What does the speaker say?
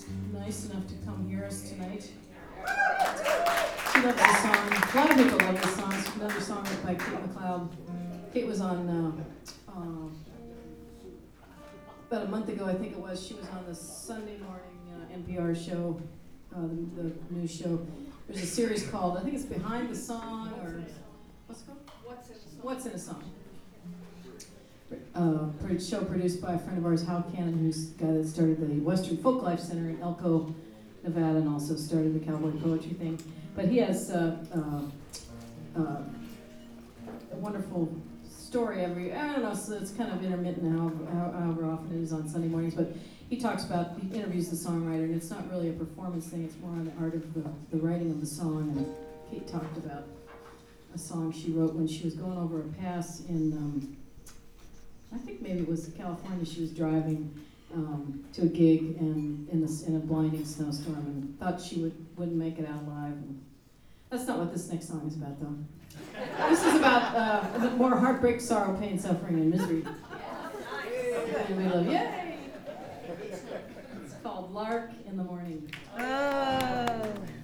nice enough to come hear us tonight. She loves the song. A lot of people love this song. It's another song written by Kate McLeod. Kate was on, about a month ago, I think it was, she was on the Sunday morning NPR show, the news show. There's a series called, I think it's Behind the Song, or what's it called? What's in a Song? Show produced by a friend of ours, Hal Cannon, who's the guy that started the Western Folklife Center in Elko, Nevada, and also started the cowboy poetry thing. But he has a wonderful story every, I don't know, so it's kind of intermittent however often it is on Sunday mornings, but he talks about, he interviews the songwriter, and it's not really a performance thing, it's more on the art of the writing of the song. And Kate talked about a song she wrote when she was going over a pass in, I think maybe it was California. She was driving to a gig and in a blinding snowstorm, and thought she wouldn't make it out alive. And that's not what this next song is about, though. This is about a bit more heartbreak, sorrow, pain, suffering, and misery. And we love, yay! It's called Lark in the Morning. Oh.